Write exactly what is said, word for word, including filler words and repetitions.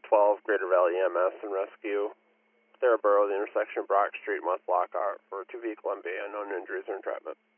twelve, Greater Valley E M S and Rescue. Sarah Borough, the intersection of Brock Street and West Lockhart for two vehicle M B A, unknown injuries or entrapment.